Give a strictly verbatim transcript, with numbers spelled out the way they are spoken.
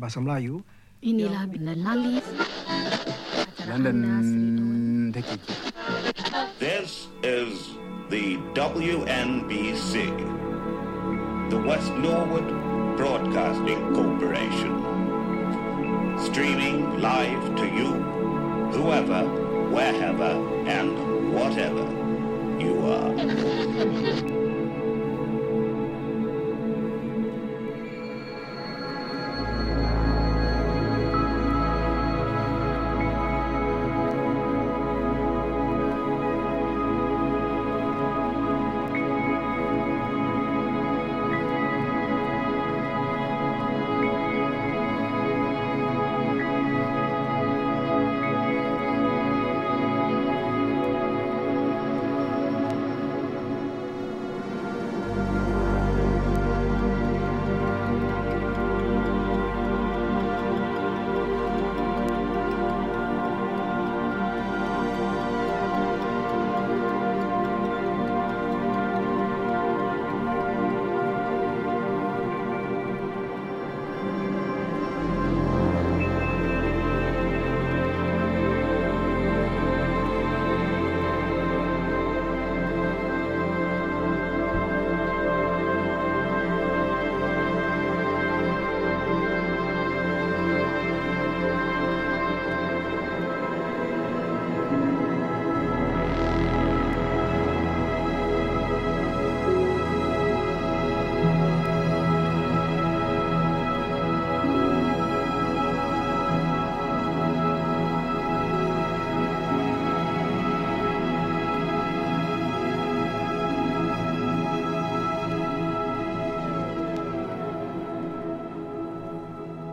Bahasa Melayu. Inilah Binalali London D K K. This is the W N B C, the West Norwood Broadcasting Corporation, streaming live to you, whoever, wherever, and whatever you are.